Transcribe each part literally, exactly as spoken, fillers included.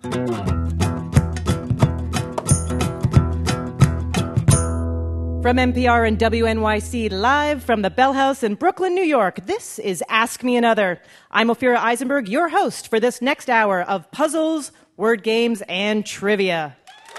From N P R and W N Y C, live from the Bell House in Brooklyn, New York, this is Ask Me Another. I'm Ophira Eisenberg, your host for this next hour of puzzles, word games, and trivia.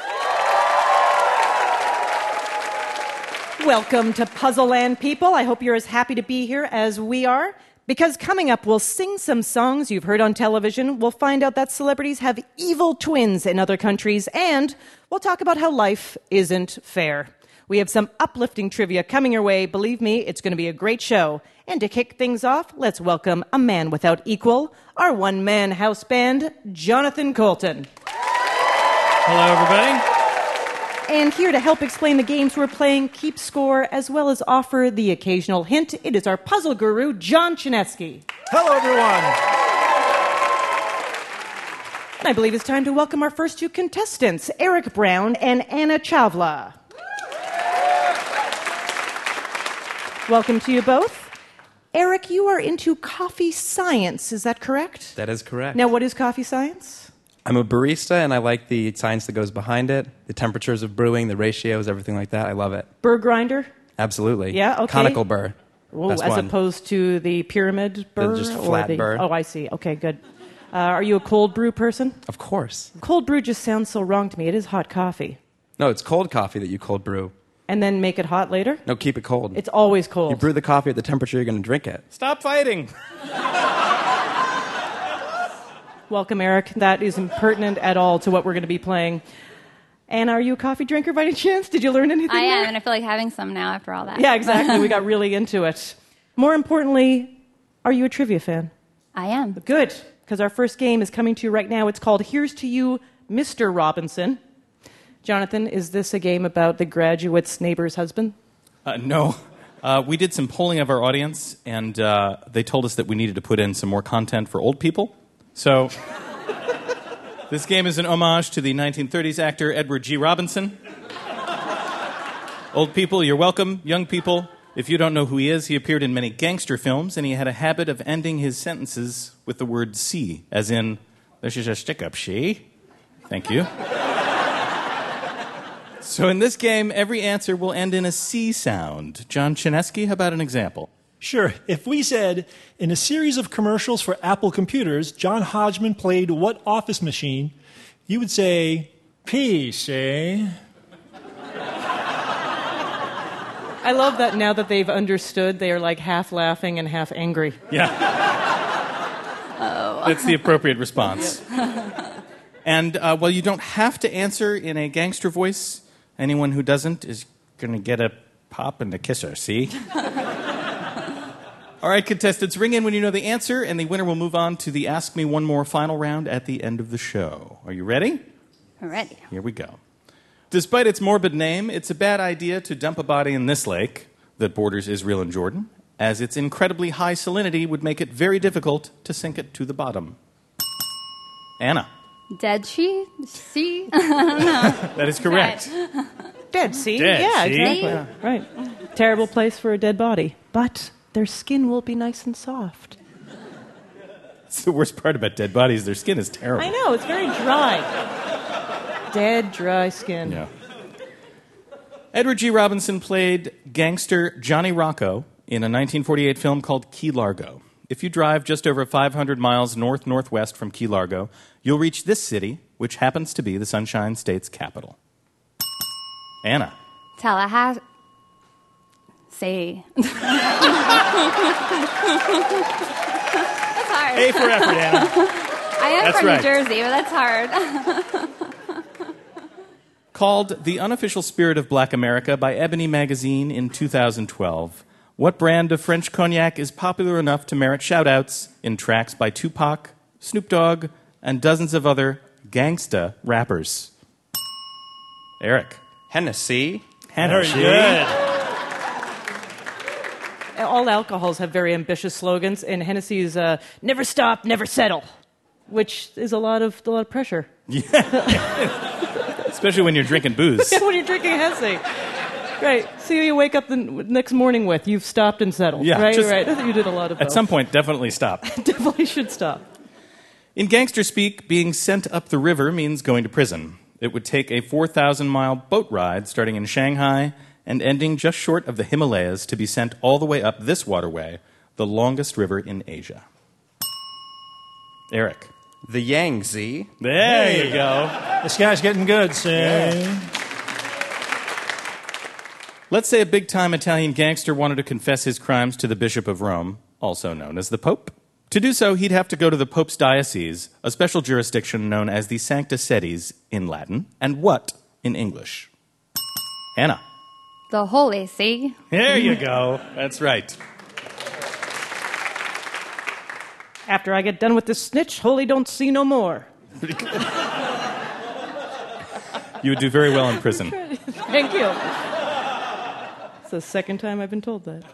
Welcome to Puzzle Land, people. I hope you're as happy to be here as we are, because coming up, we'll sing some songs you've heard on television, we'll find out that celebrities have evil twins in other countries, and we'll talk about how life isn't fair. We have some uplifting trivia coming your way. Believe me, it's going to be a great show. And to kick things off, let's welcome a man without equal, our one-man house band, Jonathan Coulton. Hello, everybody. And here to help explain the games we're playing, keep score, as well as offer the occasional hint, it is our puzzle guru, John Chinesky. Hello, everyone. And I believe it's time to welcome our first two contestants, Eric Brown and Anna Chavla. Welcome to you both. Eric, you are into coffee science, is that correct? That is correct. Now, what is coffee science? I'm a barista, and I like the science that goes behind it, the temperatures of brewing, the ratios, everything like that. I love it. Burr grinder? Absolutely. Yeah, okay. Conical burr. Ooh, Best as one. opposed to the pyramid burr? just or flat the, burr. Oh, I see. Okay, good. Uh, are you a cold brew person? Of course. Cold brew just sounds so wrong to me. It is hot coffee. No, it's cold coffee that you cold brew. And then make it hot later? No, keep it cold. It's always cold. You brew the coffee at the temperature you're going to drink it. Stop fighting. Welcome, Eric. That is impertinent at all to what we're going to be playing. Anna, are you a coffee drinker by any chance? Did you learn anything I am, there? and I feel like having some now after all that. Yeah, exactly. We got really into it. More importantly, are you a trivia fan? I am. Good, because our first game is coming to you right now. It's called Here's to You, Mister Robinson. Jonathan, is this a game about the graduate's neighbor's husband? Uh, no. Uh, we did some polling of our audience, and uh, they told us that we needed to put in some more content for old people. So this game is an homage to the nineteen thirties actor Edward G. Robinson. Old people, you're welcome. Young people, if you don't know who he is, he appeared in many gangster films, and he had a habit of ending his sentences with the word "see," as in, "This is a stick-up, she." Thank you. So in this game, every answer will end in a C sound. John Chinesky, how about an example? Sure. If we said, in a series of commercials for Apple computers, John Hodgman played what office machine, you would say, P C. I love that now that they've understood, they are like half laughing and half angry. Yeah. Oh. That's the appropriate response. And uh, while you don't have to answer in a gangster voice, anyone who doesn't is going to get a pop and a kisser, see? All right, contestants, ring in when you know the answer, and the winner will move on to the Ask Me One More final round at the end of the show. Are you ready? Ready. Here we go. Despite its morbid name, it's a bad idea to dump a body in this lake that borders Israel and Jordan, as its incredibly high salinity would make it very difficult to sink it to the bottom. Anna. Dead she? She? That is correct. Dead Sea? Dead yeah, Sea. exactly. Yeah, right. Terrible place for a dead body. But their skin will be nice and soft. That's the worst part about dead bodies. Their skin is terrible. I know, it's very dry. Dead, dry skin. Yeah. Edward G. Robinson played gangster Johnny Rocco in a nineteen forty-eight film called Key Largo. If you drive just over five hundred miles north-northwest from Key Largo, you'll reach this city, which happens to be the Sunshine State's capital. Anna. Tallahassee. Say. That's hard. A for effort, Anna. I am That's from right. New Jersey, but that's hard. Called The Unofficial Spirit of Black America by Ebony Magazine in two thousand twelve. What brand of French cognac is popular enough to merit shout-outs in tracks by Tupac, Snoop Dogg, and dozens of other gangsta rappers? Eric. Hennessy. Hennessy. Good. All alcohols have very ambitious slogans, and Hennessy's uh, "Never stop, never settle," which is a lot of a lot of pressure. Especially when you're drinking booze. When you're drinking Hennessy, right? See who you wake up the next morning with. You've stopped and settled. Yeah, right, just- right. You did a lot of At those. some point, definitely stop. Definitely should stop. In gangster speak, being sent up the river means going to prison. It would take a four thousand mile boat ride starting in Shanghai and ending just short of the Himalayas to be sent all the way up this waterway, the longest river in Asia. Eric. The Yangtze. There Hey. you go. This guy's getting good, say. Let's say a big-time Italian gangster wanted to confess his crimes to the Bishop of Rome, also known as the Pope. To do so, he'd have to go to the Pope's diocese, a special jurisdiction known as the Sancta Sedis in Latin, and what in English? Anna. The Holy See. There you go. That's right. After I get done with this snitch, holy don't see no more. You would do very well in prison. Thank you. It's the second time I've been told that.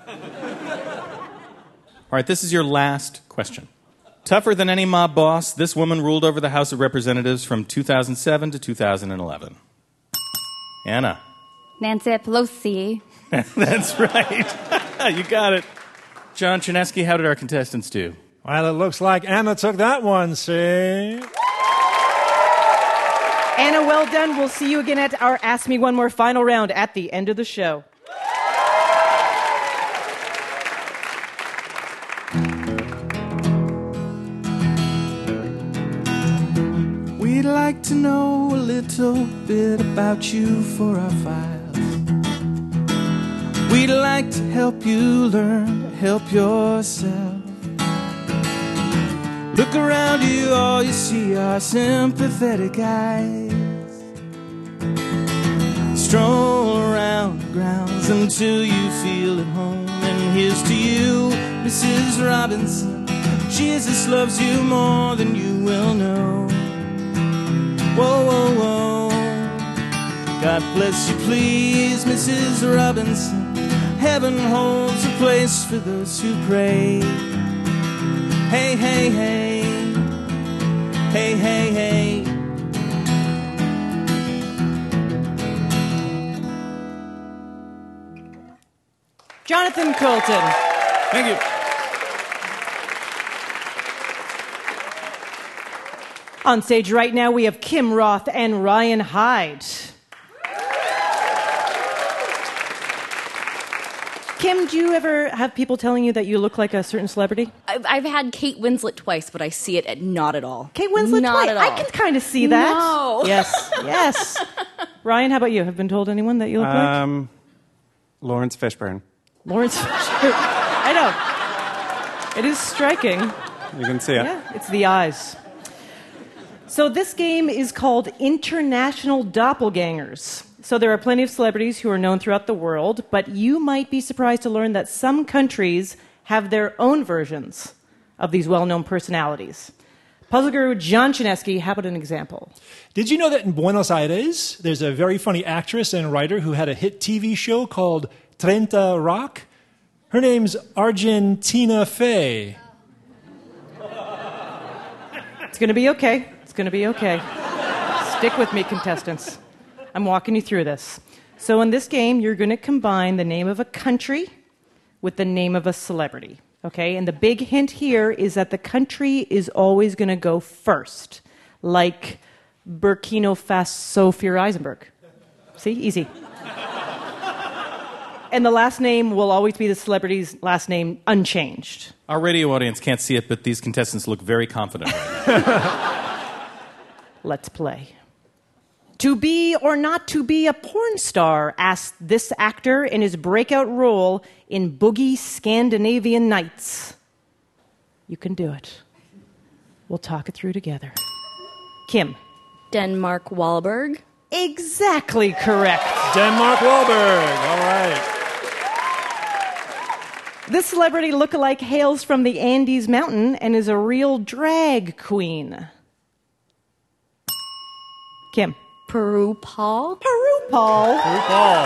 All right, this is your last question. Tougher than any mob boss, this woman ruled over the House of Representatives from two thousand seven to two thousand eleven. Anna. Nancy Pelosi. That's right. You got it. John Chinesky, how did our contestants do? Well, it looks like Anna took that one, see? Anna, well done. We'll see you again at our Ask Me One More final round at the end of the show. We'd like to know a little bit about you for our files. We'd like to help you learn to help yourself. Look around you, all you see are sympathetic eyes. Stroll around the grounds until you feel at home. And here's to you, Missus Robinson. Jesus loves you more than you will know. Whoa, whoa, whoa. God bless you, please, Missus Robinson. Heaven holds a place for those who pray. Hey, hey, hey. Hey, hey, hey. Jonathan Coulton. Thank you. On stage right now, we have Kim Roth and Ryan Hyde. Kim, do you ever have people telling you that you look like a certain celebrity? I've, I've had Kate Winslet twice, but I see it at not at all. Kate Winslet not twice? At all. I can kind of see that. No. Yes, yes. Ryan, how about you? Have been told anyone that you look like? Um, Lawrence Fishburne. Lawrence Fishburne. I know. It is striking. You can see it. Yeah, it's the eyes. So this game is called International Doppelgangers. So there are plenty of celebrities who are known throughout the world, but you might be surprised to learn that some countries have their own versions of these well-known personalities. Puzzle guru John Chinesky, how about an example? Did you know that in Buenos Aires, there's a very funny actress and writer who had a hit T V show called Treinta Rock? Her name's Argentina Faye. It's going to be okay. It's going to be okay. Stick with me, contestants. I'm walking you through this. So in this game, you're going to combine the name of a country with the name of a celebrity. Okay? And the big hint here is that the country is always going to go first, like Burkina Faso Fear Eisenberg. See? Easy. And the last name will always be the celebrity's last name, unchanged. Our radio audience can't see it, but these contestants look very confident right now. Let's play. To be or not to be a porn star, asked this actor in his breakout role in Boogie Scandinavian Nights. You can do it. We'll talk it through together. Kim. Denmark Wahlberg. Exactly correct. Denmark Wahlberg. All right. This celebrity lookalike hails from the Andes Mountain and is a real drag queen. Kim. Peru Paul. Peru Paul. Peru Paul.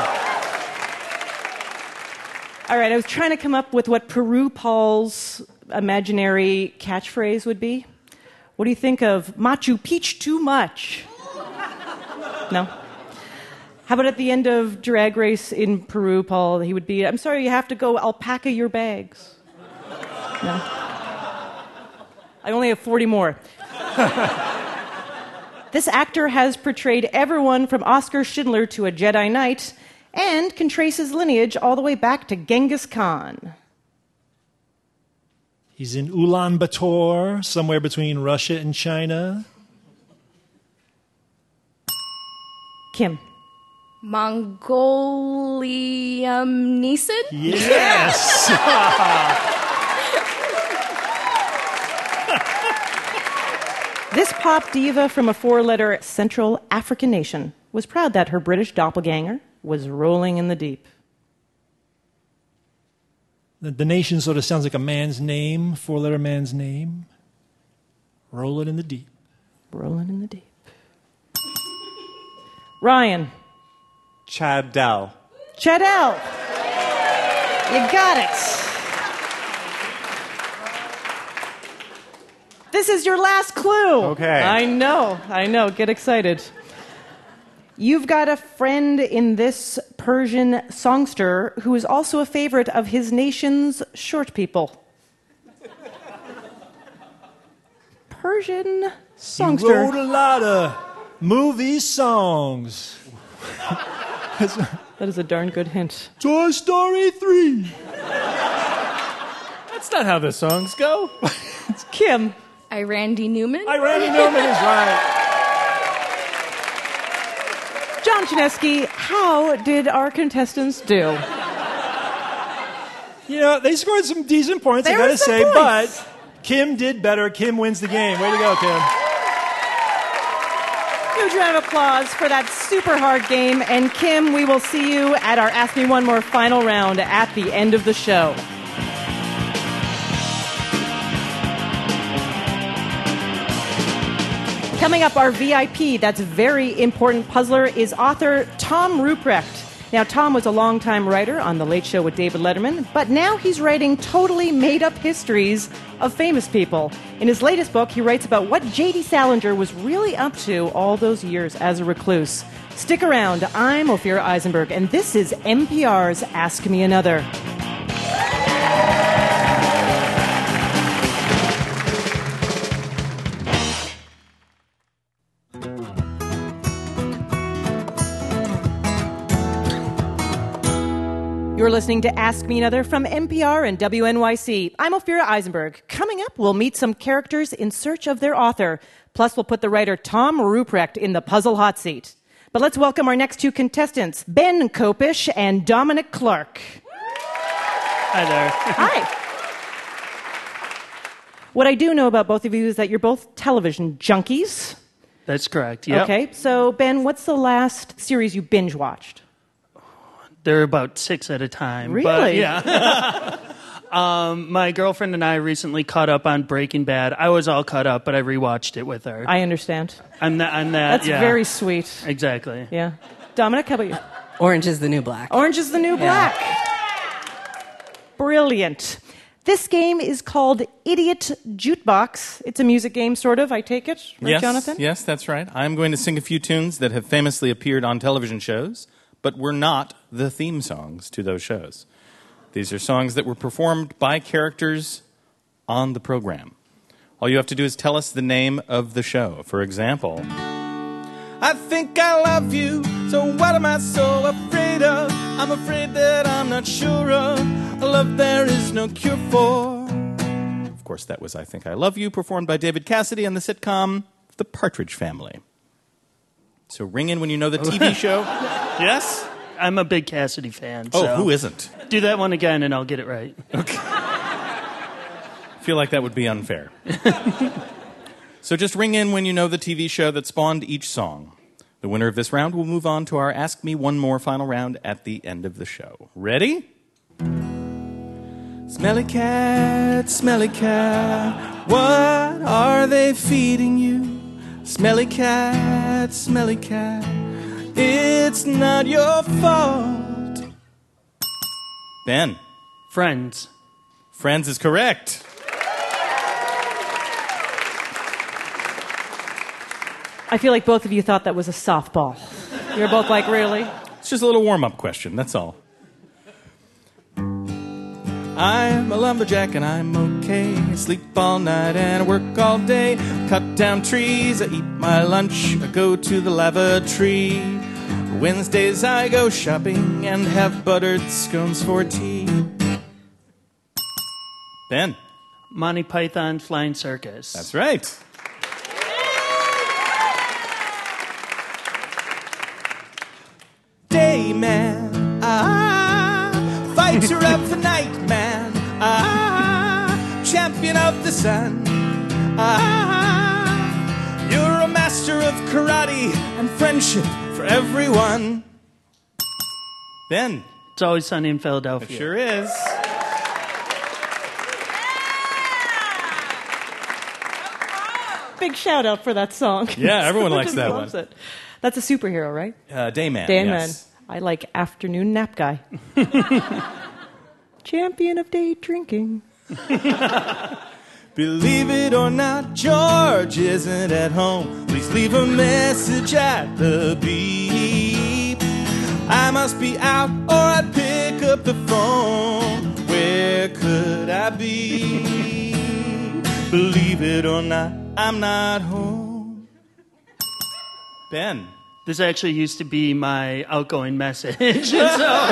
All right, I was trying to come up with what Peru Paul's imaginary catchphrase would be. What do you think of Machu Picchu too much? No? How about at the end of Drag Race in Peru, Paul, he would be, I'm sorry, you have to go alpaca your bags. No? I only have forty more. This actor has portrayed everyone from Oscar Schindler to a Jedi Knight and can trace his lineage all the way back to Genghis Khan. He's in Ulaanbaatar, somewhere between Russia and China. Kim. Mongolium Neeson? Yes! This pop diva from a four-letter Central African nation was proud that her British doppelganger was rolling in the deep. The, the nation sort of sounds like a man's name, four-letter man's name. Roll it in the deep. Rolling in the deep. Ryan. Chad Dow. Chadell. You got it. This is your last clue. Okay. I know, I know. Get excited. You've got a friend in this Persian songster who is also a favorite of his nation's short people. Persian songster. He wrote a lot of movie songs. That is a darn good hint. Toy Story three. That's not how the songs go. It's Kim. I Randy Newman? I Randy Newman is right. John Chinesky, how did our contestants do? You know, they scored some decent points, There I gotta were some say, points. but Kim did better. Kim wins the game. Way to go, Kim. Huge round of applause for that super hard game. And Kim, we will see you at our Ask Me One More final round at the end of the show. Coming up, our V I P, that's very important puzzler, is author Tom Ruprecht. Now, Tom was a longtime writer on The Late Show with David Letterman, but now he's writing totally made-up histories of famous people. In his latest book, he writes about what J D Salinger was really up to all those years as a recluse. Stick around. I'm Ophira Eisenberg, and this is N P R's Ask Me Another. You're listening to Ask Me Another from N P R and W N Y C. I'm Ophira Eisenberg. Coming up, we'll meet some characters in search of their author. Plus, we'll put the writer Tom Ruprecht in the puzzle hot seat. But let's welcome our next two contestants, Ben Kopish and Dominic Clark. Hi there. Hi. What I do know about both of you is that you're both television junkies. That's correct. Yep. Okay, so Ben, what's the last series you binge watched? They're about six at a time. Really? But yeah. um, my girlfriend and I recently caught up on Breaking Bad. I was all caught up, but I rewatched it with her. I understand. I'm that. I'm that. That's yeah. very sweet. Exactly. Yeah. Dominic, how about you? Orange is the New Black. Orange is the New Black. Brilliant. This game is called Idiot Jukebox. It's a music game, sort of, I take it. Right, yes, Jonathan? yes, that's right. I'm going to sing a few tunes that have famously appeared on television shows, but were not the theme songs to those shows. These are songs that were performed by characters on the program. All you have to do is tell us the name of the show. For example, I think I love you, so what am I so afraid of? I'm afraid that I'm not sure of a love there is no cure for. Of course, that was I Think I Love You, performed by David Cassidy on the sitcom The Partridge Family. So ring in when you know the T V show. Yes? I'm a big Cassidy fan. Oh, so who isn't? Do that one again, and I'll get it right. Okay. I feel like that would be unfair. So just ring in when you know the T V show that spawned each song. The winner of this round will move on to our Ask Me One More final round at the end of the show. Ready? Smelly cat, smelly cat, what are they feeding you? Smelly cat, smelly cat, it's not your fault. Ben. Friends. Friends is correct. I feel like both of you thought that was a softball. You're both like, really? It's just a little warm-up question, that's all. I'm a lumberjack and I'm okay. I sleep all night and I work all day. Cut down trees, I eat my lunch, I go to the lavatory. Wednesdays I go shopping and have buttered scones for tea. Ben. Monty Python Flying Circus. That's right. Day man, ah, fighter of the night man, ah, champion of the sun, ah, you're a master of karate and friendship for everyone. Ben. It's Always Sunny in Philadelphia. It sure is. Big shout out for that song. Yeah, everyone likes Just that loves one. It. That's a superhero, right? Uh, Dayman. Dayman. Yes. I like afternoon nap guy. Champion of day drinking. Believe it or not, George isn't at home. Please leave a message at the beep. I must be out or I'd pick up the phone. Where could I be? Believe it or not, I'm not home. Ben. This actually used to be my outgoing message. So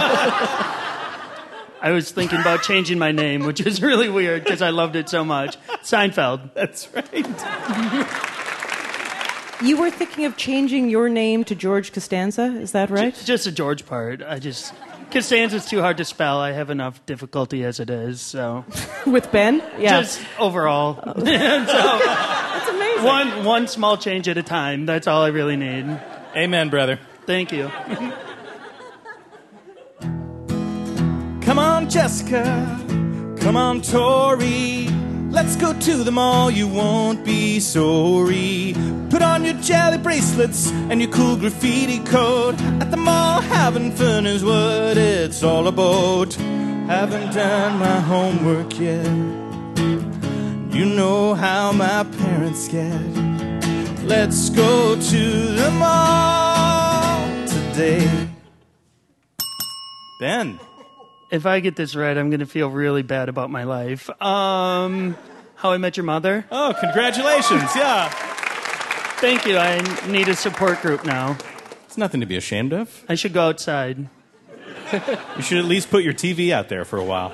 I was thinking about changing my name, which is really weird because I loved it so much. Seinfeld. That's right. You were thinking of changing your name to George Costanza, is that right? J- just the George part. I just Costanza's too hard to spell. I have enough difficulty as it is. So with Ben? Yeah. Just overall. Oh. So, that's amazing. One one small change at a time. That's all I really need. Amen, brother. Thank you. Come on, Jessica. Come on, Tori. Let's go to the mall, you won't be sorry. Put on your jelly bracelets and your cool graffiti coat. At the mall, having fun is what it's all about. Haven't done my homework yet. You know how my parents get. Let's go to the mall today. Ben. If I get this right, I'm going to feel really bad about my life. Um, How I Met Your Mother. Oh, congratulations. Yeah. Thank you. I need a support group now. It's nothing to be ashamed of. I should go outside. You should at least put your T V out there for a while.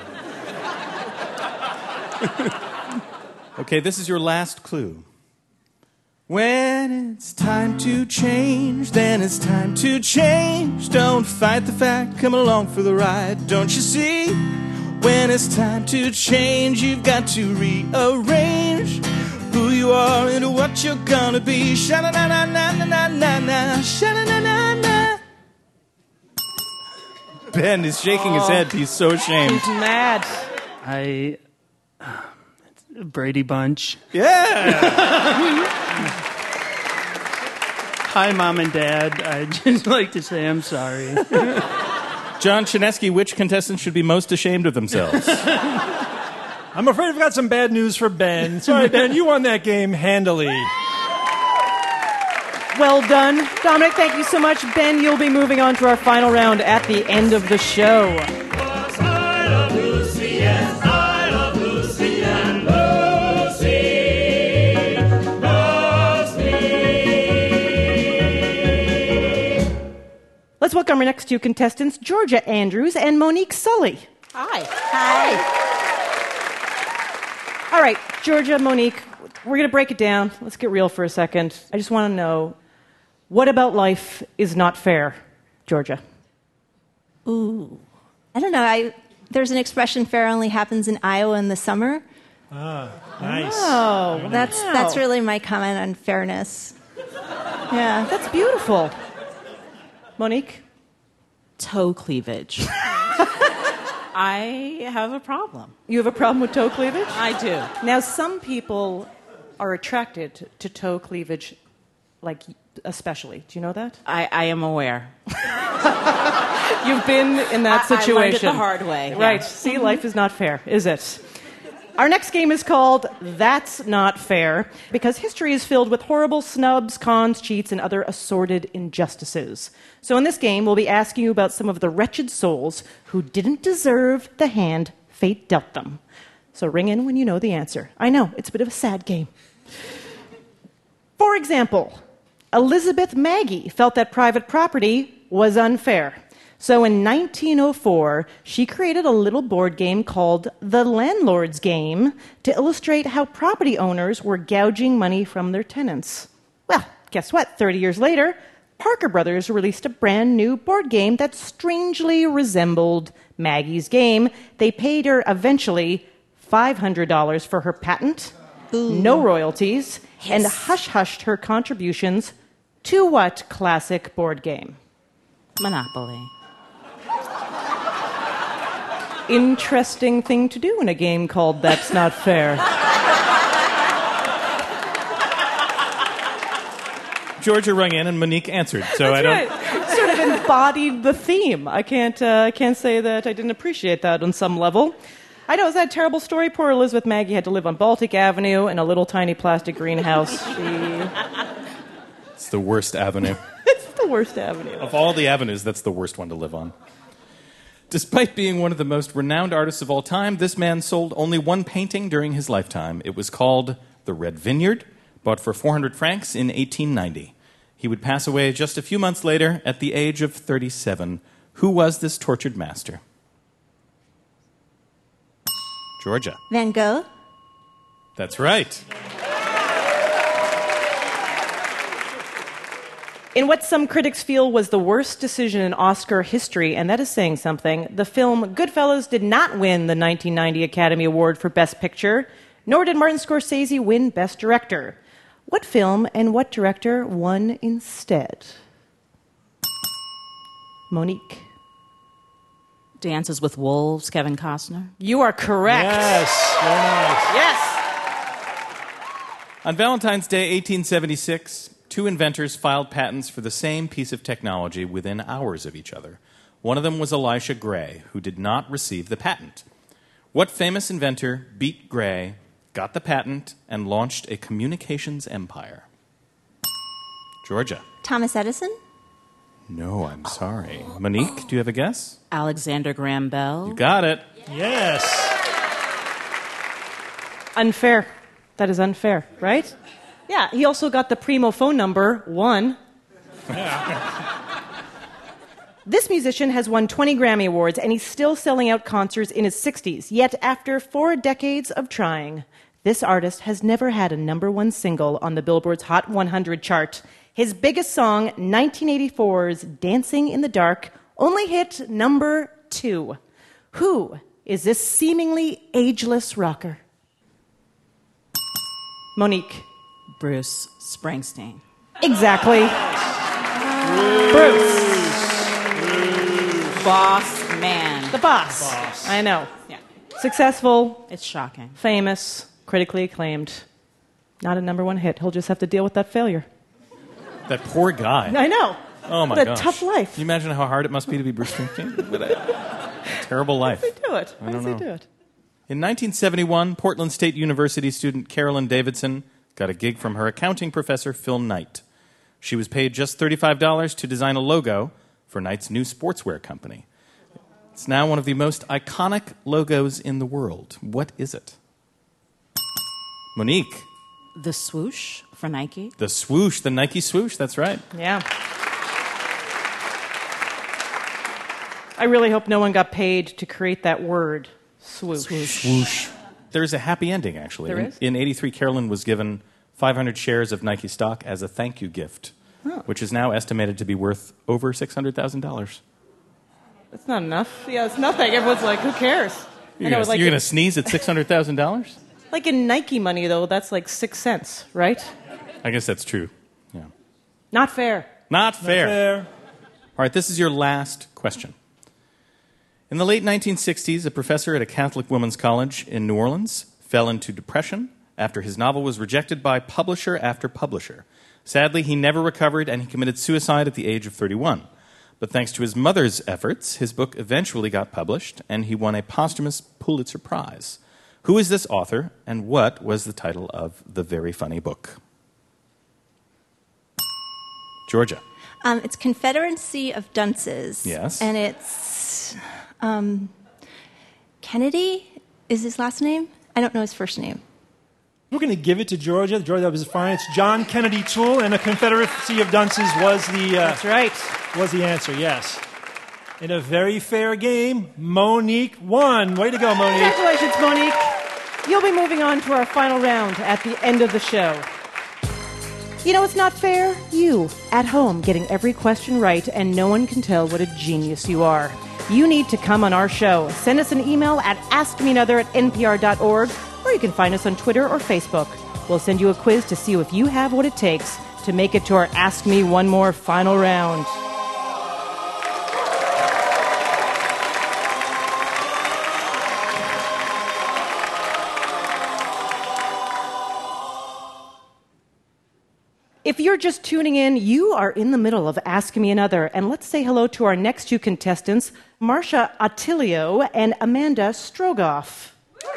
Okay, this is your last clue. When it's time to change, then it's time to change. Don't fight the fact, come along for the ride. Don't you see? When it's time to change, you've got to rearrange who you are into what you're gonna be. Sha-na-na-na-na-na-na-na, sha-na-na-na-na. Ben is shaking his head. He's so ashamed. He's mad. I... Uh, Brady Bunch. Yeah! Hi, Mom and Dad. I'd just like to say I'm sorry. John Chinesky, which contestant should be most ashamed of themselves? I'm afraid I've got some bad news for Ben. Sorry, Ben, you won that game handily. Well done. Dominic, thank you so much. Ben, you'll be moving on to our final round at the end of the show. I love Lucy, yes, I love Lucy, and Lucy loves me. Let's welcome our next two contestants, Georgia Andrews and Monique Sully. Hi. Hi. All right, Georgia, Monique, we're going to break it down. Let's get real for a second. I just want to know, what about life is not fair, Georgia? Ooh. I don't know. I there's an expression, fair only happens in Iowa in the summer. Ah, nice. Oh, That's wow. that's really my comment on fairness. Yeah. That's beautiful. Monique? Toe cleavage. I have a problem. You have a problem with toe cleavage? I do. Now, some people are attracted to toe cleavage, like especially. Do you know that? I, I am aware. You've been in that I- I situation. learned it the hard way, yeah. Right. See, life is not fair, is it? Our next game is called That's Not Fair, because history is filled with horrible snubs, cons, cheats, and other assorted injustices. So in this game, we'll be asking you about some of the wretched souls who didn't deserve the hand fate dealt them. So ring in when you know the answer. I know, it's a bit of a sad game. For example, Elizabeth Maggie felt that private property was unfair. So in nineteen oh four, she created a little board game called The Landlord's Game to illustrate how property owners were gouging money from their tenants. Well, guess what? thirty years later, Parker Brothers released a brand new board game that strangely resembled Maggie's game. They paid her eventually five hundred dollars for her patent, Ooh. no royalties, yes. and hush-hushed her contributions to what classic board game? Monopoly. Interesting thing to do in a game called That's Not Fair. Georgia rung in and Monique answered, so That's I don't... Right. Sort of embodied the theme. I can't, uh, I can't say that I didn't appreciate that on some level. I know, is that a terrible story? Poor Elizabeth Maggie had to live on Baltic Avenue in a little tiny plastic greenhouse. She... It's the worst avenue. It's the worst avenue. Of all the avenues, that's the worst one to live on. Despite being one of the most renowned artists of all time, this man sold only one painting during his lifetime. It was called The Red Vineyard, bought for four hundred francs in eighteen ninety. He would pass away just a few months later at the age of thirty-seven. Who was this tortured master? Georgia. Van Gogh. That's right. In what some critics feel was the worst decision in Oscar history, and that is saying something, the film Goodfellas did not win the nineteen ninety Academy Award for Best Picture, nor did Martin Scorsese win Best Director. What film and what director won instead? Monique. Dances with Wolves, Kevin Costner. You are correct. Yes, very nice. Yes. On Valentine's Day, eighteen seventy-six, two inventors filed patents for the same piece of technology within hours of each other. One of them was Elisha Gray, who did not receive the patent. What famous inventor beat Gray, got the patent, and launched a communications empire? Georgia. Thomas Edison. No, I'm sorry. Monique, do you have a guess? Alexander Graham Bell. You got it. Yes. Unfair. That is unfair, right? Yeah, he also got the Primo phone number, one. This musician has won twenty Grammy Awards, and he's still selling out concerts in his sixties. Yet, after four decades of trying, this artist has never had a number one single on the Billboard's Hot one hundred chart. His biggest song, nineteen eighty-four's Dancing in the Dark, only hit number two. Who is this seemingly ageless rocker? Monique. Bruce Springsteen. Exactly. Bruce. Boss man. The boss. Boss. I know. Yeah. Successful. It's shocking. Famous. Critically acclaimed. Not a number one hit. He'll just have to deal with that failure. That poor guy. I know. Oh, my what gosh. a tough life. Can you imagine how hard it must be to be Bruce Springsteen? What a, a terrible life. How does he do it? I How don't does know. he do it? In nineteen seventy-one, Portland State University student Carolyn Davidson got a gig from her accounting professor, Phil Knight. She was paid just thirty-five dollars to design a logo for Knight's new sportswear company. It's now one of the most iconic logos in the world. What is it? Monique. The swoosh for Nike. The swoosh, the Nike swoosh, that's right. Yeah. I really hope no one got paid to create that word, swoosh. Swoosh. Swoosh. There's a happy ending, actually. There in, is? in eighty-three, Carolyn was given five hundred shares of Nike stock as a thank you gift, Oh. which is now estimated to be worth over six hundred thousand dollars. That's not enough. Yeah, it's nothing. Everyone's like, who cares? You're I know, going like, to sneeze at six hundred thousand dollars? like in Nike money, though, that's like six cents, right? I guess that's true. Yeah. Not fair. Not fair. Not fair. All right, this is your last question. In the late nineteen sixties, a professor at a Catholic women's college in New Orleans fell into depression after his novel was rejected by publisher after publisher. Sadly, he never recovered, and he committed suicide at the age of thirty-one. But thanks to his mother's efforts, his book eventually got published, and he won a posthumous Pulitzer Prize. Who is this author, and what was the title of the very funny book? Georgia. Um, it's Confederacy of Dunces. Yes. And it's um, Kennedy is his last name? I don't know his first name. We're going to give it to Georgia. Georgia, that was fine. It's John Kennedy Toole, and the Confederacy of Dunces was the uh, That's right. was the answer. Yes. In a very fair game, Monique won. Way to go, Monique. Congratulations, Monique. You'll be moving on to our final round at the end of the show. You know, it's not fair. You, at home, getting every question right, and no one can tell what a genius you are. You need to come on our show. Send us an email at ask me another at n p r dot org, or you can find us on Twitter or Facebook. We'll send you a quiz to see if you have what it takes to make it to our Ask Me One More final round. If you're just tuning in, you are in the middle of Ask Me Another. And let's say hello to our next two contestants, Marcia Attilio and Amanda Strogoff.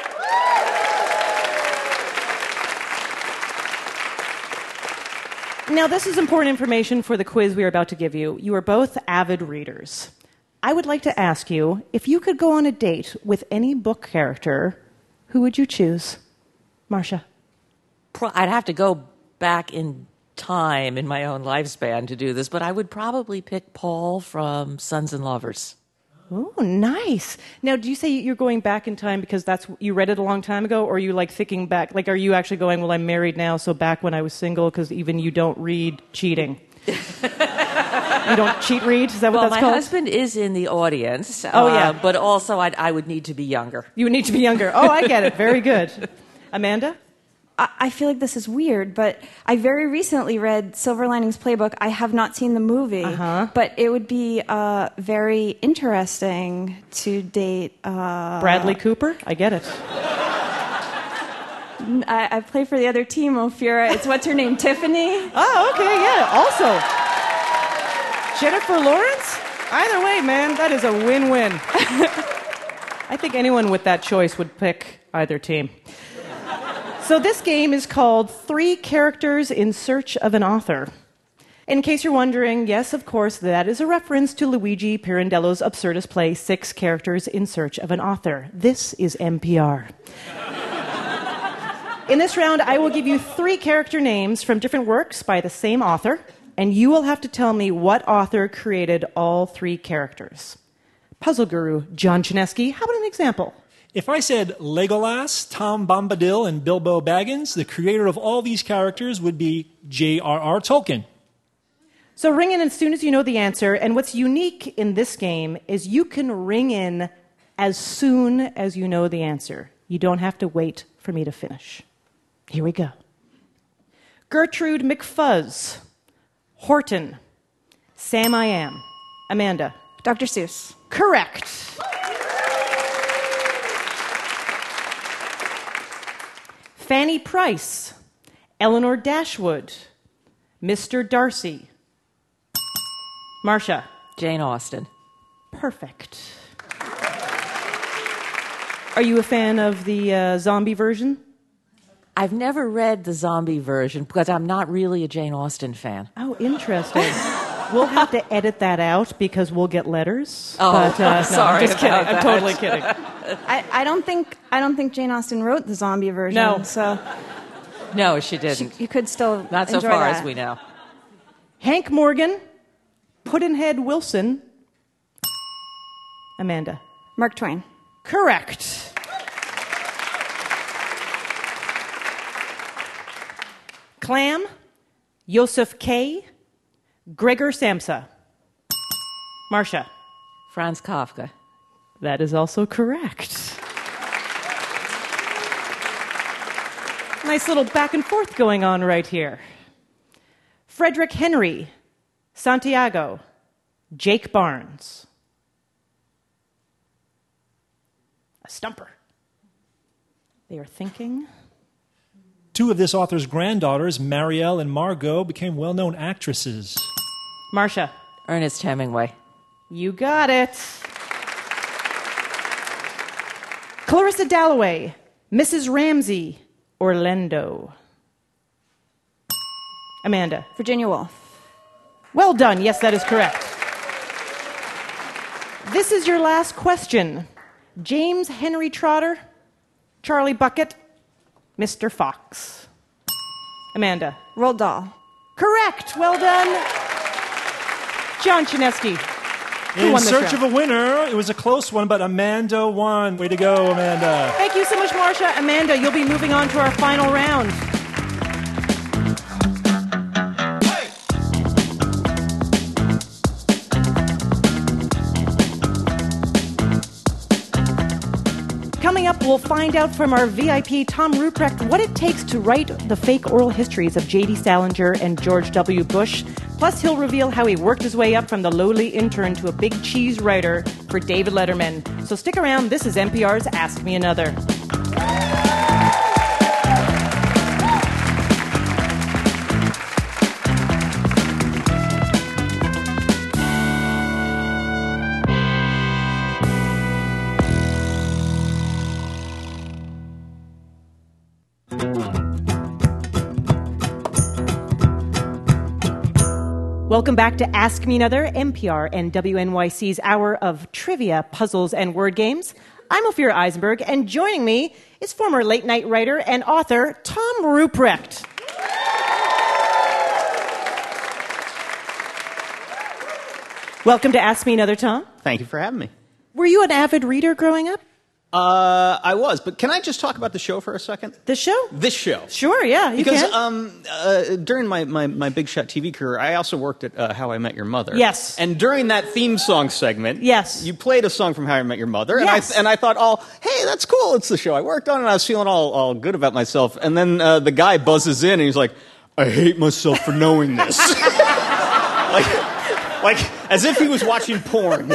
Now, this is important information for the quiz we are about to give you. You are both avid readers. I would like to ask you, if you could go on a date with any book character, who would you choose? Marcia. I'd have to go back in time in my own lifespan to do this, but I would probably pick Paul from Sons and Lovers. Oh, nice. Now, do you say you're going back in time because that's you read it a long time ago, or are you like thinking back? Like, are you actually going, well, I'm married now, so back when I was single, because even you don't read cheating. You don't cheat read? Is that what well, that's my called? My husband is in the audience. Oh, uh, yeah. But also, I'd, I would need to be younger. You would need to be younger. Oh, I get it. Very good. Amanda? I feel like this is weird, but I very recently read Silver Linings Playbook. I have not seen the movie, uh-huh. but it would be uh, very interesting to date... Uh, Bradley Cooper? I get it. I, I play for the other team, Ophira. It's what's her name, Tiffany? Oh, okay, yeah. Also, Jennifer Lawrence? Either way, man, that is a win-win. I think anyone with that choice would pick either team. So this game is called Three Characters in Search of an Author. In case you're wondering, yes, of course, that is a reference to Luigi Pirandello's absurdist play, Six Characters in Search of an Author. This is N P R. In this round, I will give you three character names from different works by the same author, and you will have to tell me what author created all three characters. Puzzle guru John Chinesky, how about an example? If I said Legolas, Tom Bombadil, and Bilbo Baggins, the creator of all these characters would be J R R Tolkien. So ring in as soon as you know the answer, and what's unique in this game is you can ring in as soon as you know the answer. You don't have to wait for me to finish. Here we go. Gertrude McFuzz, Horton, Sam I Am, Amanda. Doctor Seuss. Correct. Fanny Price, Eleanor Dashwood, Mister Darcy. Marcia. Jane Austen. Perfect. Are you a fan of the uh, zombie version? I've never read the zombie version because I'm not really a Jane Austen fan. Oh, interesting. We'll have to edit that out because we'll get letters. Oh, but, uh, I'm sorry. No, I'm just kidding. about I'm that. totally kidding. I, I don't think I don't think Jane Austen wrote the zombie version. No. So No, she didn't. you could still Not so enjoy far that. as we know. Hank Morgan, Pudd'nhead Wilson, Amanda. Mark Twain. Correct. Clam, Yosef K., Gregor Samsa. Marcia. Franz Kafka. That is also correct. Nice little back and forth going on right here. Frederick Henry, Santiago, Jake Barnes. A stumper. They are thinking. Two of this author's granddaughters, Marielle and Margot, became well-known actresses. Marcia. Ernest Hemingway. You got it. Clarissa Dalloway, Missus Ramsey, Orlando. Amanda. Virginia Woolf. Well done. Yes, that is correct. This is your last question. James Henry Trotter, Charlie Bucket, Mister Fox. Amanda. Roald Dahl. Correct. Well done. John Chinesky. Who In won this search round? of a winner, it was a close one, but Amanda won. Way to go, Amanda. Thank you so much, Marcia. Amanda, you'll be moving on to our final round. Coming up, we'll find out from our V I P, Tom Ruprecht, what it takes to write the fake oral histories of J D Salinger and George W. Bush. Plus, he'll reveal how he worked his way up from the lowly intern to a big cheese writer for David Letterman. So stick around. This is N P R's Ask Me Another. Welcome back to Ask Me Another, N P R and W N Y C's hour of trivia, puzzles, and word games. I'm Ophira Eisenberg, and joining me is former late-night writer and author Tom Ruprecht. Welcome to Ask Me Another, Tom. Thank you for having me. Were you an avid reader growing up? Uh, I was, but can I just talk about the show for a second? The show? This show. Sure, yeah, you because, can. um, uh, during my, my, my Big Shot T V career, I also worked at uh, How I Met Your Mother. Yes. And during that theme song segment, yes, you played a song from How I Met Your Mother, and yes. I and I thought, oh, hey, that's cool. It's the show I worked on, and I was feeling all all good about myself. And then uh, the guy buzzes in, and he's like, I hate myself for knowing this. like, like as if he was watching porn.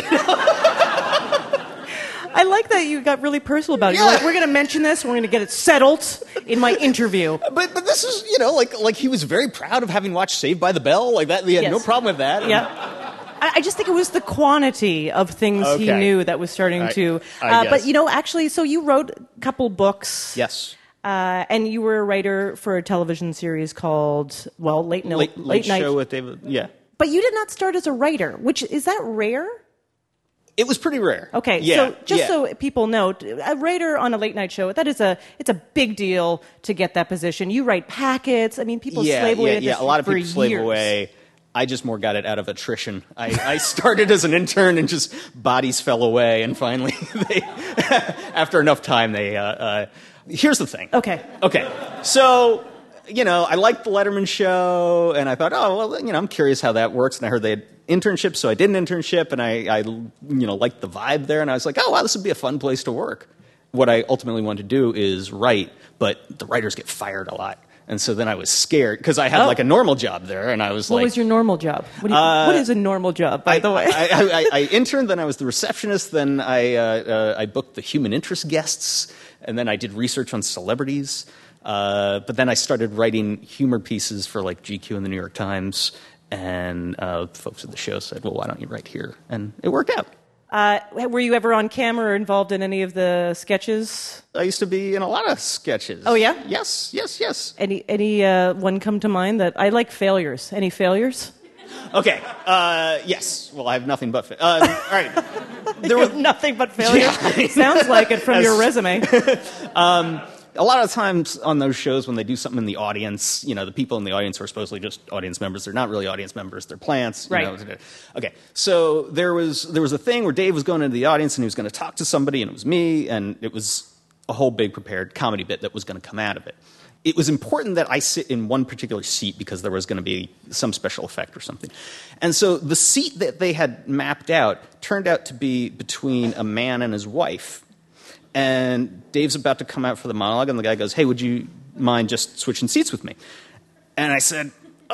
I like that you got really personal about it. You're like, we're going to mention this, we're going to get it settled in my interview. But but this is, you know, like like he was very proud of having watched Saved by the Bell. Like that, he had Yes. no problem with that. Yeah. I I just think it was the quantity of things he Okay. knew that was starting I- to. I Uh, guess. but, you know, actually, so you wrote a couple books. Yes. Uh, and you were a writer for a television series called, well, Late, no, Late, late Night. show with David. Yeah. But you did not start as a writer, which is that rare? It was pretty rare. Okay, Yeah, so just yeah. so people know, a writer on a late night show, that is a it's a big deal to get that position. You write packets. I mean, people yeah, slave away yeah, at yeah. this A lot of for people slave years. away. I just more got it out of attrition. I, I started as an intern and just bodies fell away, and finally, they, after enough time, they. Uh, uh, here's the thing. Okay. Okay. So, you know, I liked the Letterman show, and I thought, oh, well, you know, I'm curious how that works. And I heard they had internships, so I did an internship, and I, I, you know, liked the vibe there, and I was like, oh, wow, this would be a fun place to work. What I ultimately wanted to do is write, but the writers get fired a lot. And so then I was scared, because I had Oh. like a normal job there, and I was What like... was your normal job? What, do you, Uh, what is a normal job, by I, the way? I, I, I, I interned, then I was the receptionist, then I, uh, uh, I booked the human interest guests, and then I did research on celebrities. Uh, but then I started writing humor pieces for like G Q and the New York Times, and uh, folks at the show said, well, why don't you write here? And it worked out. Uh, were you ever on camera or involved in any of the sketches? I used to be in a lot of sketches. Oh, yeah? Yes, yes, yes. Any any uh, one come to mind that I like failures? Any failures? Okay. Uh, yes. Well, I have nothing but. Fa- uh, all right. There were nothing but failures. Yeah. Sounds like it from As, your resume. um, a lot of times on those shows, when they do something in the audience, you know, the people in the audience are supposedly just audience members. They're not really audience members. They're plants. You Right. know. Okay. So there was there was a thing where Dave was going into the audience and he was going to talk to somebody, and it was me, and it was a whole big prepared comedy bit that was going to come out of it. It was important that I sit in one particular seat because there was going to be some special effect or something. And so the seat that they had mapped out turned out to be between a man and his wife. And Dave's about to come out for the monologue, and the guy goes, hey, would you mind just switching seats with me? And I said,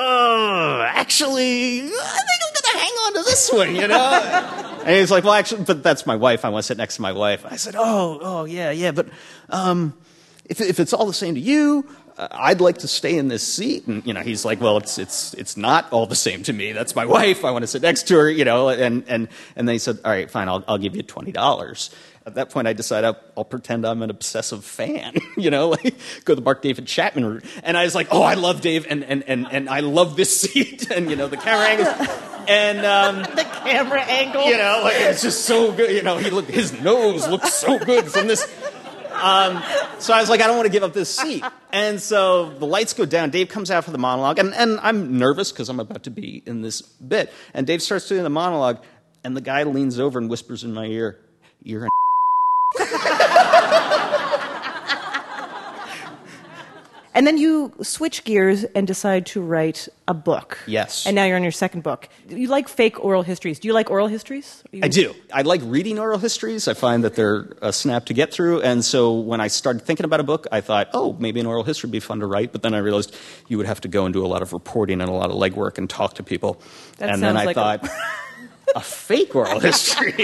oh, actually, I think I'm going to hang on to this one, you know? And he's like, well, actually, but that's my wife. I want to sit next to my wife. I said, oh, oh, yeah, yeah, but um, if, if it's all the same to you, uh, I'd like to stay in this seat. And, you know, he's like, well, it's it's it's not all the same to me. That's my wife. I want to sit next to her, you know. And and and they said, all right, fine, I'll I'll give you twenty dollars. At that point, I decided I'll, I'll pretend I'm an obsessive fan, you know, like go the Mark David Chapman route. And I was like, oh, I love Dave, and and and, and I love this seat, and you know the camera angles. And um, camera angle. You know, like it's just so good. You know, he looked, his nose looks so good from this. Um, so I was like, I don't want to give up this seat. And so the lights go down. Dave comes out for the monologue, and, and I'm nervous because I'm about to be in this bit. And Dave starts doing the monologue, and the guy leans over and whispers in my ear, "You're an." And then you switch gears and decide to write a book. Yes. And now you're on your second book. You like fake oral histories. Do you like oral histories? You... I do. I like reading oral histories. I find that they're a snap to get through. And so when I started thinking about a book, I thought, oh, maybe an oral history would be fun to write. But then I realized you would have to go and do a lot of reporting and a lot of legwork and talk to people. That and sounds then I like thought, a... a fake oral history?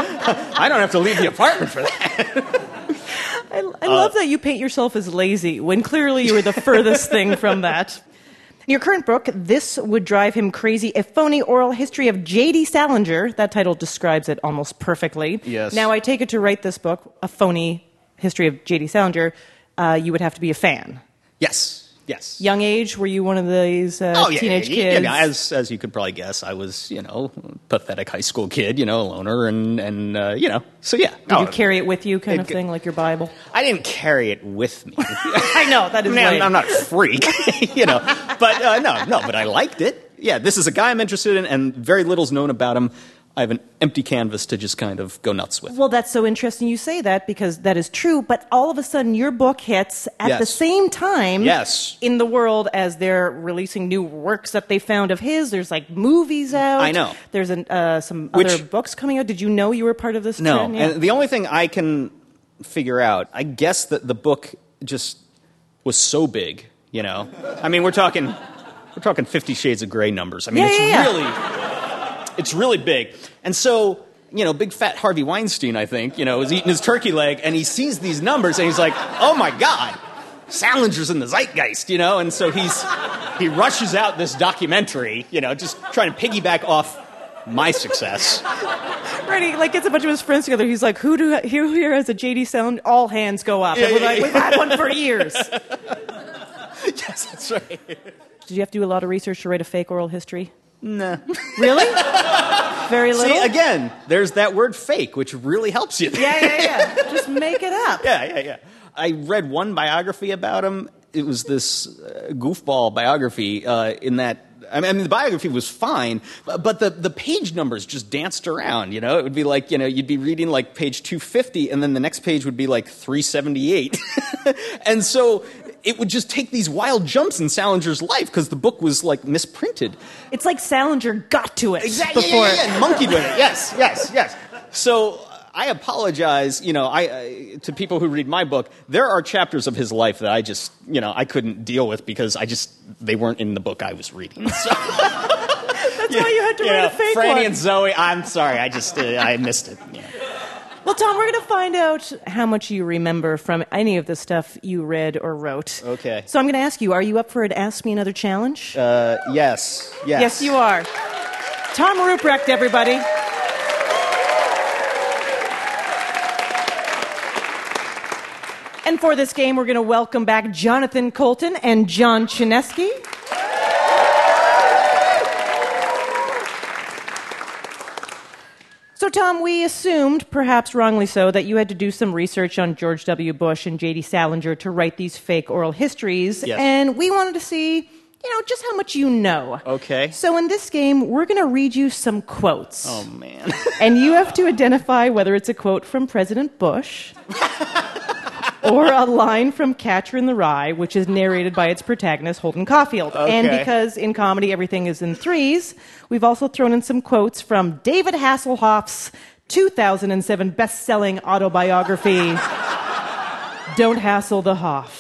I don't have to leave the apartment for that. I, I love Uh, that you paint yourself as lazy when clearly you were the furthest thing from that. In your current book, This Would Drive Him Crazy, a phony oral history of J D Salinger. That title describes it almost perfectly. Yes. Now, I take it to write this book, a phony history of J D Salinger, uh, you would have to be a fan. Yes. Yes. Young age, were you one of these uh, oh, yeah, teenage yeah, kids? Yeah, as as you could probably guess, I was, you know, pathetic high school kid, you know, a loner, and and uh, you know, so yeah. Did you carry it with you, kind of it- thing, like your Bible? I didn't carry it with me. I know that is. Man, lame. I'm not a freak, you know. But uh, no, no. But I liked it. Yeah, this is a guy I'm interested in, and very little's known about him. I have an empty canvas to just kind of go nuts with. Well, that's so interesting you say that because that is true. But all of a sudden, your book hits at Yes. the same time Yes. in the world as they're releasing new works that they found of his. There's like movies out. I know. There's an, uh, some Which- other books coming out. Did you know you were part of this No, trend? Yeah. and the only thing I can figure out, I guess that the book just was so big. You know, I mean, we're talking, we're talking Fifty Shades of Grey numbers. I mean, Yeah, it's yeah, yeah. really. It's really big. And so, you know, big fat Harvey Weinstein, I think, you know, is eating his turkey leg, and he sees these numbers, and he's like, oh, my God, Salinger's in the zeitgeist, you know? And so he's he rushes out this documentary, you know, just trying to piggyback off my success. Right, he like gets a bunch of his friends together. He's like, "Who do who here has a J D sound?" All hands go up. Yeah, and we're yeah, like, yeah. "We've had one for years." Yes, that's right. Did you have to do a lot of research to write a fake oral history? Nah. Really? Very little. See, again, there's that word fake, which really helps you. Yeah, yeah, yeah. Just make it up. Yeah, yeah, yeah. I read one biography about him. It was this uh, goofball biography uh, in that, I mean, I mean, the biography was fine, but the, the page numbers just danced around, you know? It would be like, you know, you'd be reading like page two fifty, and then the next page would be like three seventy-eight. And so it would just take these wild jumps in Salinger's life because the book was like misprinted. It's like Salinger got to it Exactly. before. Yeah, yeah, yeah. Monkeyed with it. Yes, yes, yes. So I apologize, you know, I, I to people who read my book. There are chapters of his life that I just, you know, I couldn't deal with because I just they weren't in the book I was reading. So, That's why you had to you write know, a fake Franny one. and Zoe. I'm sorry, I just uh, I missed it. Yeah. Well, Tom, we're going to find out how much you remember from any of the stuff you read or wrote. Okay. So I'm going to ask you, are you up for an Ask Me Another challenge? Uh, yes. Yes. Yes, you are. Tom Ruprecht, everybody. And for this game, we're going to welcome back Jonathan Colton and John Chinesky. So, Tom, we assumed, perhaps wrongly so, that you had to do some research on George W. Bush and J D. Salinger to write these fake oral histories. Yes. And we wanted to see, you know, just how much you know. Okay. So in this game, we're going to read you some quotes. Oh man. And you have to identify whether it's a quote from President Bush or a line from Catcher in the Rye, which is narrated by its protagonist, Holden Caulfield. Okay. And because in comedy everything is in threes, we've also thrown in some quotes from David Hasselhoff's two thousand seven best-selling autobiography, Don't Hassle the Hoff.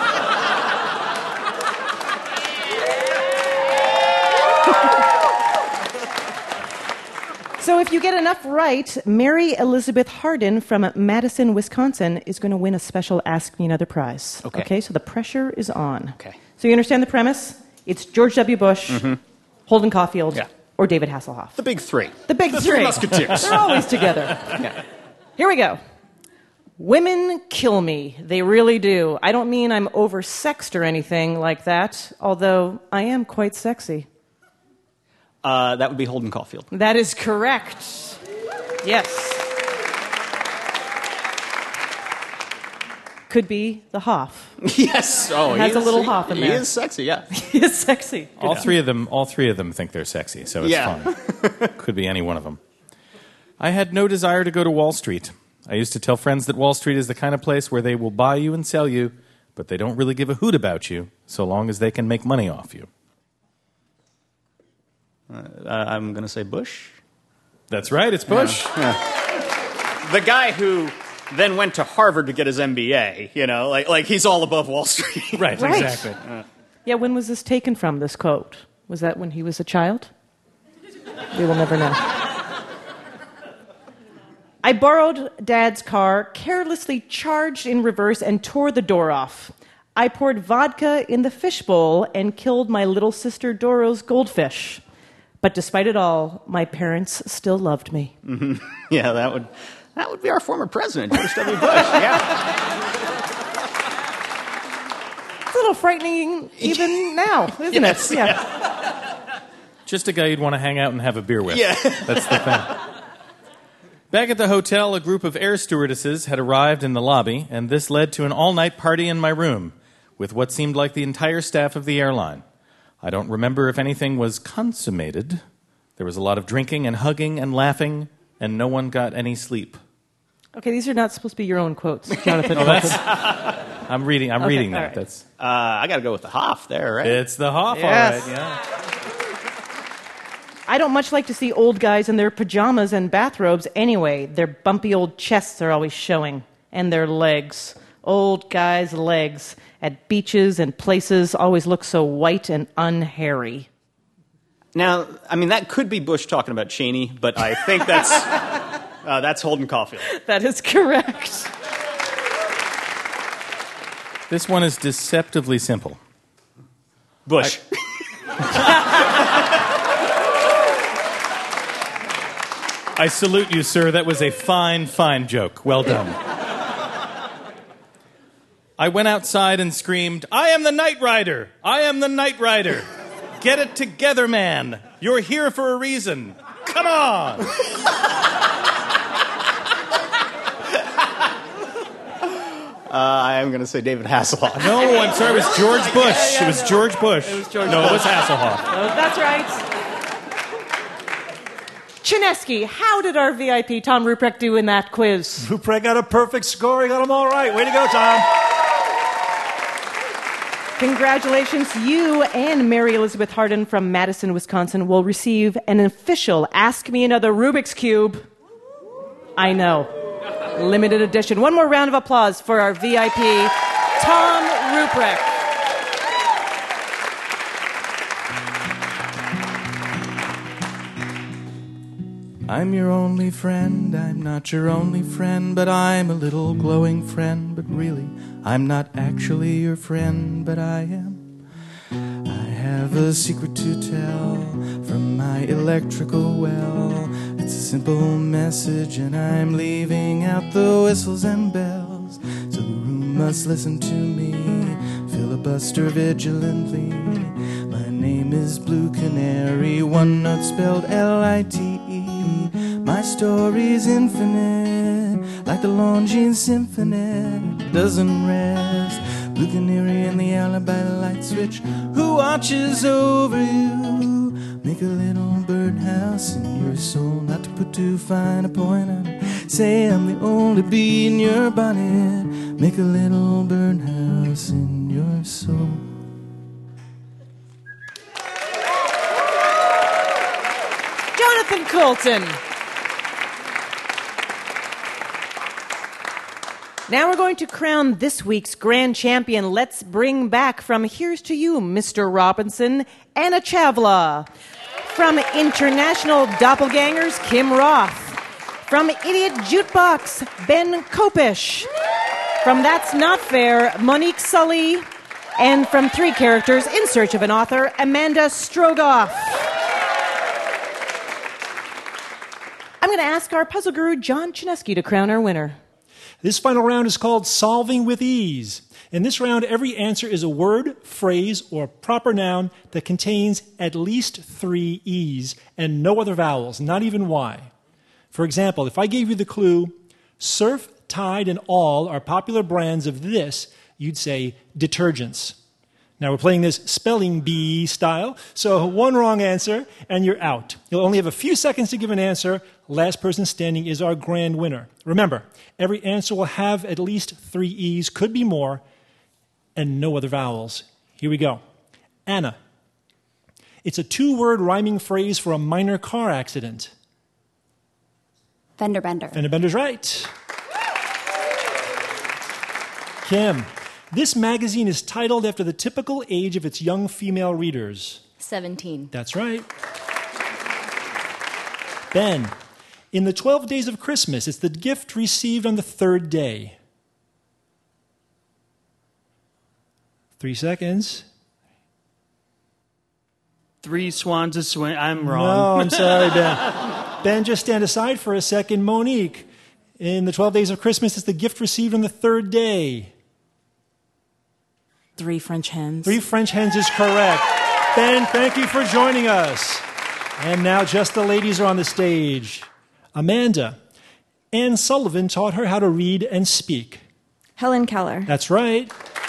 So if you get enough right, Mary Elizabeth Hardin from Madison, Wisconsin is going to win a special Ask Me Another prize. Okay. Okay, so the pressure is on. Okay. So you understand the premise? It's George W. Bush, Mhm. Holden Caulfield, Yeah. or David Hasselhoff. The big three. The big The three. Three Musketeers. They're always together. Yeah. Here we go. Women kill me. They really do. I don't mean I'm oversexed or anything like that, although I am quite sexy. Uh, that would be Holden Caulfield. That is correct. Yes. Could be the Hoff. Yes. Oh, it has he a is, little he, Hoff in he there. He is sexy, yeah. He is sexy. All three of them, all three of them think they're sexy, so it's Yeah. fine. Could be any one of them. I had no desire to go to Wall Street. I used to tell friends that Wall Street is the kind of place where they will buy you and sell you, but they don't really give a hoot about you, so long as they can make money off you. Uh, I'm going to say Bush. That's right, it's Bush. Yeah. Yeah. The guy who then went to Harvard to get his M B A, you know, like, like he's all above Wall Street. Right, Right. exactly. Uh, Yeah, when was this taken from, this quote? Was that when he was a child? We will never know. I borrowed Dad's car, carelessly charged in reverse, and tore the door off. I poured vodka in the fishbowl and killed my little sister Doro's goldfish. But despite it all, my parents still loved me. mm-hmm. Yeah, that would that would be our former president, George W. Bush. Yeah. It's a little frightening even now, isn't Yes, it? Yeah. yeah. Just a guy you'd want to hang out and have a beer with. Yeah. That's the thing. Back at the hotel, a group of air stewardesses had arrived in the lobby, and this led to an all-night party in my room with what seemed like the entire staff of the airline. I don't remember if anything was consummated. There was a lot of drinking and hugging and laughing, and no one got any sleep. Okay, these are not supposed to be your own quotes, Jonathan. Oh, that's, I'm reading. I'm Okay, reading all that. right. That's. Uh, I got to go with the Hoff there, right? It's the Hoff, Yes. all right. Yeah. I don't much like to see old guys in their pajamas and bathrobes anyway. Their bumpy old chests are always showing, and their legs. Old guys' legs at beaches and places always look so white and unhairy. Now, I mean, that could be Bush talking about Cheney, but I think that's uh, that's Holden Caulfield. That is correct. This one is deceptively simple. Bush. I salute you, sir. That was a fine, fine joke. Well done. I went outside and screamed, I am the Knight Rider! I am the Knight Rider! Get it together, man! You're here for a reason! Come on! Uh, I am going to say David Hasselhoff. No, I'm sorry, it was George Bush. Yeah, yeah, it was no. George Bush. It was George no, Bush. it was Hasselhoff. Oh, that's right. Chinesky, how did our V I P Tom Ruprecht do in that quiz? Ruprecht got a perfect score. He got them all right. Way to go, Tom. Congratulations. You and Mary Elizabeth Harden from Madison, Wisconsin will receive an official Ask Me Another Rubik's Cube. I know. Limited edition. One more round of applause for our V I P, Tom Ruprecht. I'm your only friend, I'm not your only friend, but I'm a little glowing friend, but really, I'm not actually your friend, but I am. I have a secret to tell from my electrical well. It's a simple message and I'm leaving out the whistles and bells. So the room must listen to me, filibuster vigilantly. My name is Blue Canary, one note spelled L I T E. My story's infinite, like the Longines Symphony. Doesn't rest. Blue Canary in the alibi light switch. Who watches over you? Make a little birdhouse in your soul, not to put too fine a point on it. Say I'm the only bee in your bonnet. Make a little birdhouse in your soul. Jonathan Coulton. Now we're going to crown this week's grand champion. Let's bring back from Here's to You, Mister Robinson, Anna Chavla. From International Doppelgangers, Kim Roth. From Idiot Jukebox, Ben Kopish. From That's Not Fair, Monique Sully. And from Three Characters, In Search of an Author, Amanda Strogoff. I'm going to ask our puzzle guru, John Chinesky, to crown our winner. This final round is called Solving with Ease. In this round, every answer is a word, phrase, or proper noun that contains at least three E's and no other vowels, not even Y. For example, if I gave you the clue, Surf, Tide, and All are popular brands of this, you'd say detergents. Now, we're playing this spelling bee style, so one wrong answer, and you're out. You'll only have a few seconds to give an answer. Last person standing is our grand winner. Remember, every answer will have at least three E's, could be more, and no other vowels. Here we go. Anna. It's a two-word rhyming phrase for a minor car accident. Fender bender. Fender bender's right. Kim. This magazine is titled after the typical age of its young female readers. seventeen. That's right. Ben. In the twelve days of Christmas, it's the gift received on the third day. Three seconds. Three swans a swing. I'm wrong. No, I'm sorry, Ben. Ben, just stand aside for a second. Monique. In the twelve days of Christmas, it's the gift received on the third day. Three French hens. Three French hens is correct. Ben, thank you for joining us. And now just the ladies are on the stage. Amanda. Anne Sullivan taught her how to read and speak. Helen Keller. That's right.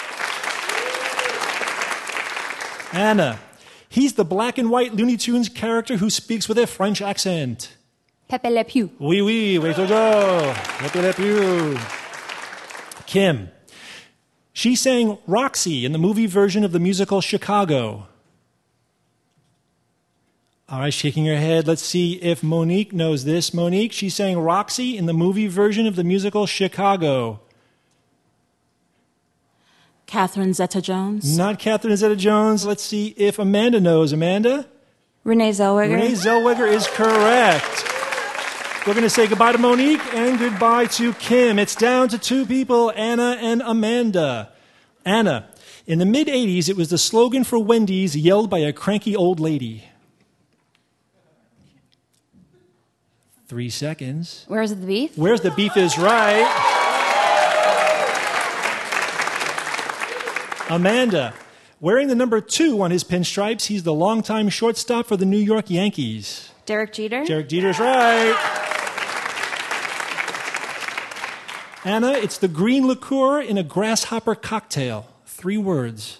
Anna. He's the black and white Looney Tunes character who speaks with a French accent. Pepe Le Pew. Oui, oui, wait till go. Pepe Le Pew. Kim. She sang Roxy in the movie version of the musical Chicago. All right, shaking her head. Let's see if Monique knows this. Monique, she sang Roxy in the movie version of the musical Chicago. Catherine Zeta-Jones. Not Catherine Zeta-Jones. Let's see if Amanda knows. Amanda? Renee Zellweger. Renee Zellweger is correct. We're going to say goodbye to Monique and goodbye to Kim. It's down to two people, Anna and Amanda. Anna, in the mid-eighties, it was the slogan for Wendy's yelled by a cranky old lady. Three seconds. Where's the beef? Where's the beef is right. Amanda, wearing the number two on his pinstripes, he's the longtime shortstop for the New York Yankees. Derek Jeter. Derek Jeter's right. Anna, it's the green liqueur in a grasshopper cocktail. Three words.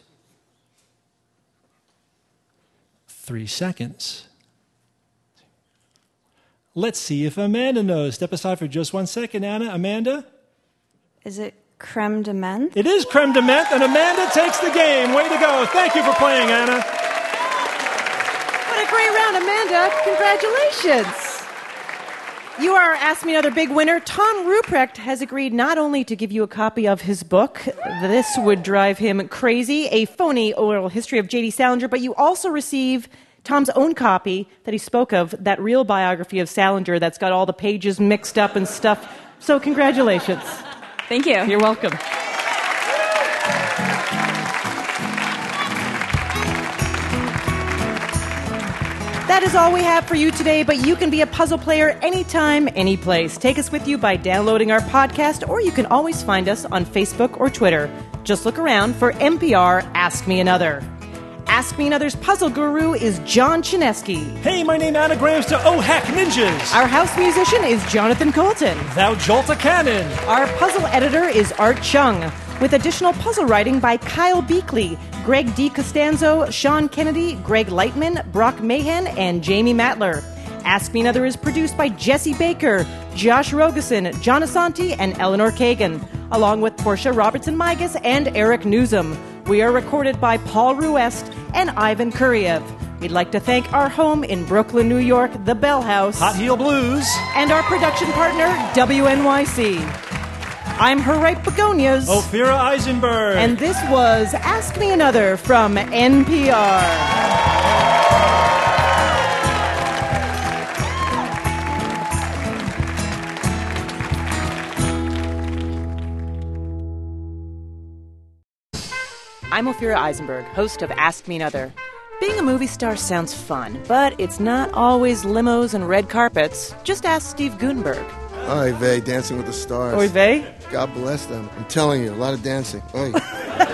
Three seconds. Let's see if Amanda knows. Step aside for just one second, Anna. Amanda? Is it creme de menthe? It is creme de menthe, and Amanda takes the game. Way to go. Thank you for playing, Anna. What a great round, Amanda. Congratulations. You are Ask Me Another big winner. Tom Ruprecht has agreed not only to give you a copy of his book, this would drive him crazy, A Phony Oral History of J D. Salinger, but you also receive Tom's own copy that he spoke of, that real biography of Salinger that's got all the pages mixed up and stuff. So congratulations. Thank you. You're welcome. That is all we have for you today, but you can be a puzzle player anytime, any place. Take us with you by downloading our podcast, or you can always find us on Facebook or Twitter. Just look around for N P R Ask Me Another. Ask Me Another's puzzle guru is John Chinesky. Hey, my name anagrams to Oh Heck Ninjas. Our house musician is Jonathan Colton. Thou Jolta Cannon. Our puzzle editor is Art Chung, with additional puzzle writing by Kyle Beakley, Greg D. Costanzo, Sean Kennedy, Greg Lightman, Brock Mahan, and Jamie Matler. Ask Me Another is produced by Jesse Baker, Josh Rogeson, John Asante, and Eleanor Kagan, along with Portia Robertson-Migas and Eric Newsom. We are recorded by Paul Ruest and Ivan Kuriev. We'd like to thank our home in Brooklyn, New York, the Bell House, Hot Heel Blues, and our production partner, W N Y C. I'm her right begonias, Ophira Eisenberg, and this was Ask Me Another from N P R. I'm Ophira Eisenberg, host of Ask Me Another. Being a movie star sounds fun, but it's not always limos and red carpets. Just ask Steve Guttenberg. Oy vey, Dancing with the Stars. Oy vey? God bless them. I'm telling you, a lot of dancing. Oy.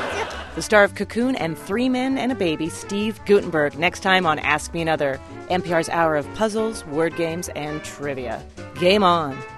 The star of Cocoon and Three Men and a Baby, Steve Guttenberg, next time on Ask Me Another, N P R's hour of puzzles, word games, and trivia. Game on.